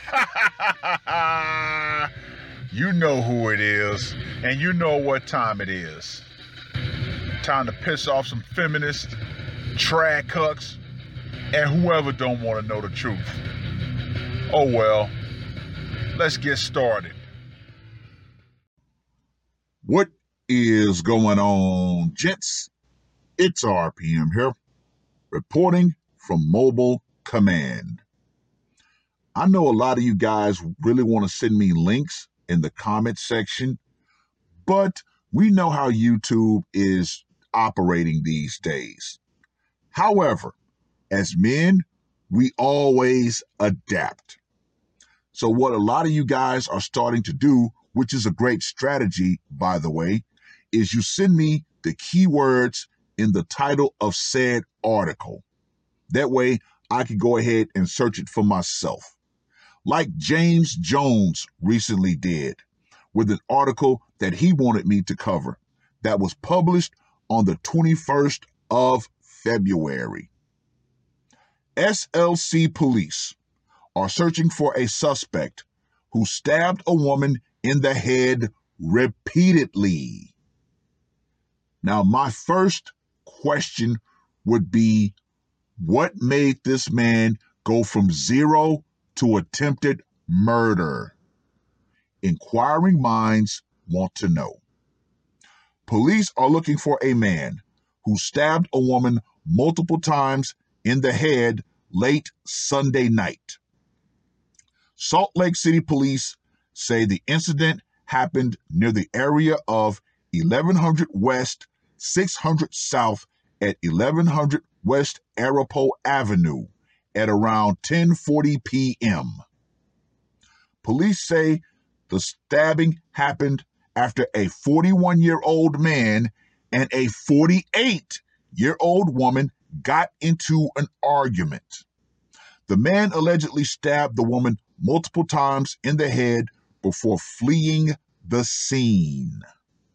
You know who it is, and you know what time it is. Time to piss off some feminists, trad cucks, and whoever don't want to know the truth. Oh well, let's get started. What is going on, gents? It's RPM here, reporting from Mobile Command. I know a lot of you guys really want to send me links in the comment section, but we know how YouTube is operating these days. However, as men, we always adapt. So what a lot of you guys are starting to do, which is a great strategy, by the way, is you send me the keywords in the title of said article. That way I can go ahead and search it for myself. Like James Jones recently did with an article that he wanted me to cover that was published on the 21st of February. SLC police are searching for a suspect who stabbed a woman in the head repeatedly. Now, my first question would be, what made this man go from zero to attempted murder? Inquiring minds want to know. Police are looking for a man who stabbed a woman multiple times in the head late Sunday night. Salt Lake City police say the incident happened near the area of 1100 West, 600 South at 1100 West Arapahoe Avenue at around 10:40 p.m. Police say the stabbing happened after a 41-year-old man and a 48-year-old woman got into an argument. The man allegedly stabbed the woman multiple times in the head before fleeing the scene.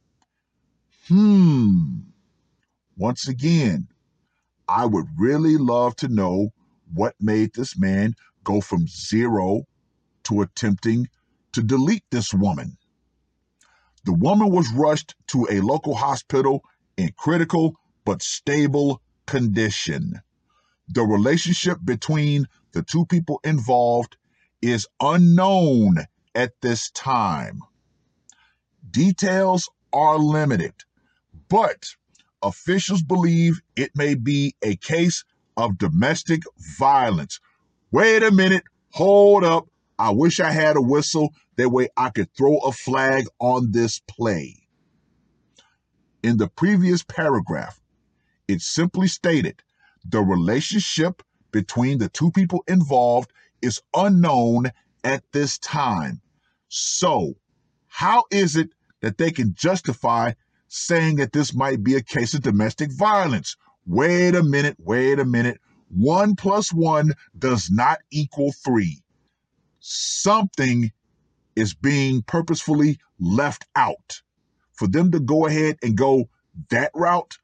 Once again, I would really love to know what made this man go from zero to attempting to delete this woman. The woman was rushed to a local hospital in critical but stable condition. The relationship between the two people involved is unknown at this time. Details are limited, but officials believe it may be a case of domestic violence. Wait a minute, hold up. I wish I had a whistle. That way I could throw a flag on this play. In the previous paragraph, it simply stated the relationship between the two people involved is unknown at this time. So, how is it that they can justify saying that this might be a case of domestic violence? Wait a minute. 1 + 1 does not equal 3. Something is being purposefully left out. For them to go ahead and go that route,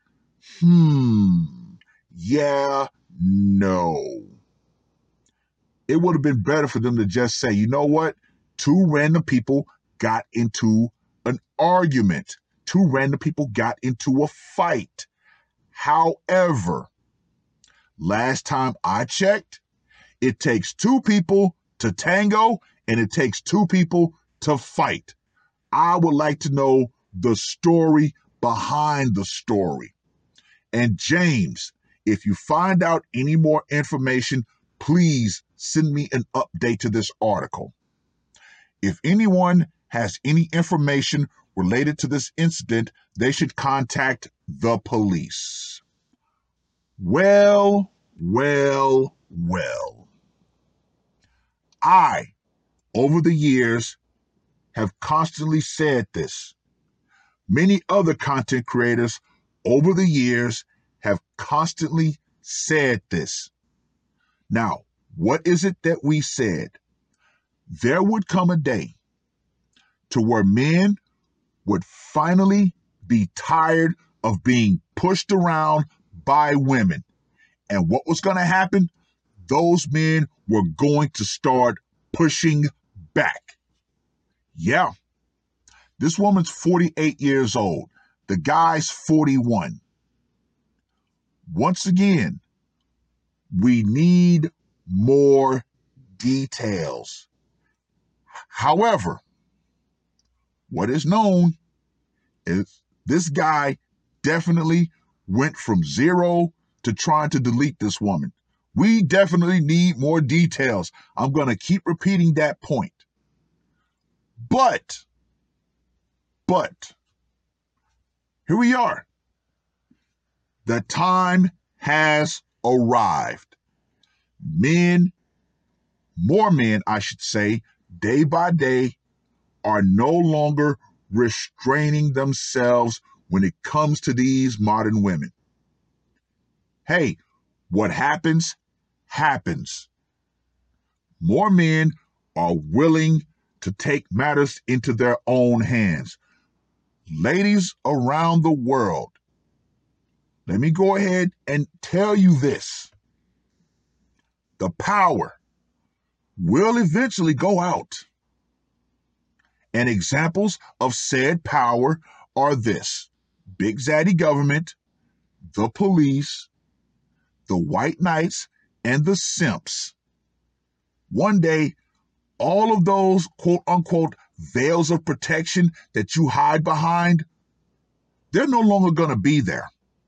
yeah, no. It would have been better for them to just say, you know what? 2 random people got into an argument. 2 random people got into a fight. However, last time I checked, it takes 2 people to tango and it takes 2 people to fight. I would like to know the story behind the story. And James, if you find out any more information, please send me an update to this article. If anyone has any information related to this incident, they should contact the police. Well. I, over the years, have constantly said this. Many other content creators over the years have constantly said this. Now, what is it that we said? There would come a day to where men would finally be tired of being pushed around by women. And what was going to happen? Those men were going to start pushing back. Yeah, this woman's 48 years old. The guy's 41. Once again, we need more details. However, what is known is this guy definitely went from 0 to trying to delete this woman. We definitely need more details. I'm going to keep repeating that point. But, here we are. The time has arrived. More men, I should say, day by day, are no longer restraining themselves when it comes to these modern women. Hey, what happens, happens. More men are willing to take matters into their own hands. Ladies around the world, let me go ahead and tell you this. The power will eventually go out. And examples of said power are this: Big Zaddy government, the police, the white knights, and the simps. One day, all of those quote-unquote veils of protection that you hide behind, they're no longer going to be there.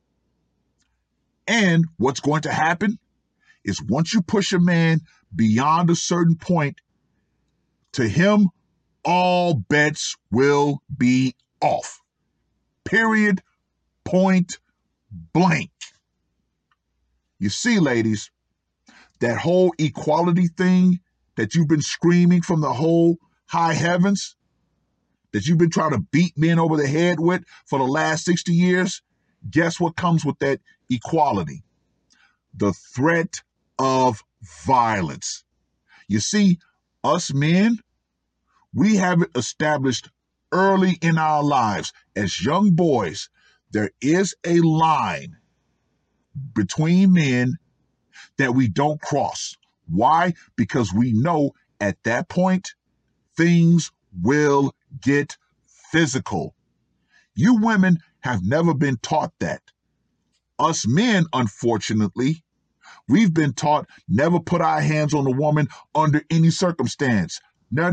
And what's going to happen is once you push a man beyond a certain point, to him, all bets will be off. Period. Point blank. You see, ladies, that whole equality thing that you've been screaming from the whole high heavens, that you've been trying to beat men over the head with for the last 60 years, guess what comes with that equality? The threat of violence. You see, us men, we have it established early in our lives as young boys. There is a line between men that we don't cross. Why? Because we know at that point, things will get physical. You women have never been taught that. Us men, unfortunately, we've been taught never put our hands on a woman under any circumstance. No.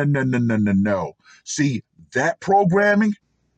See, that programming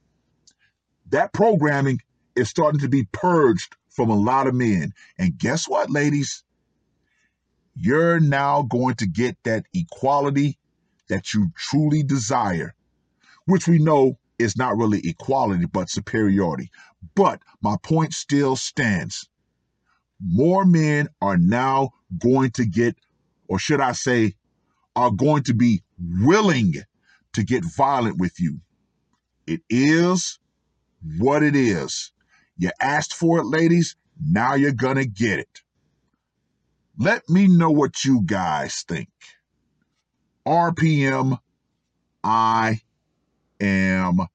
is starting to be purged from a lot of men. And guess what, ladies? You're now going to get that equality that you truly desire, which we know is not really equality, but superiority. But my point still stands. More men are now going to get, or should I say, are going to be willing to get violent with you. It is what it is. You asked for it, ladies. Now you're going to get it. Let me know what you guys think. RPM, I am